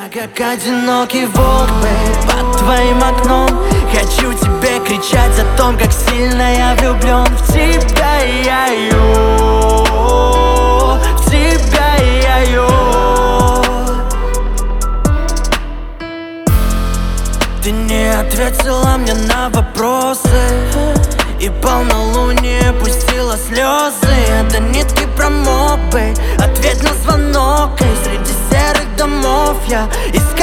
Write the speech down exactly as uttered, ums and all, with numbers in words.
как одинокий волк, бэй, под твоим окном. Хочу тебе кричать о том, как сильно я влюблен в тебя, я-ю, в тебя, я-ю. Ты не ответила мне на вопросы, и полнолуние пустила слезы. Это нитки промок, бэй, ответь на звонок, эй, среди серых домов я искал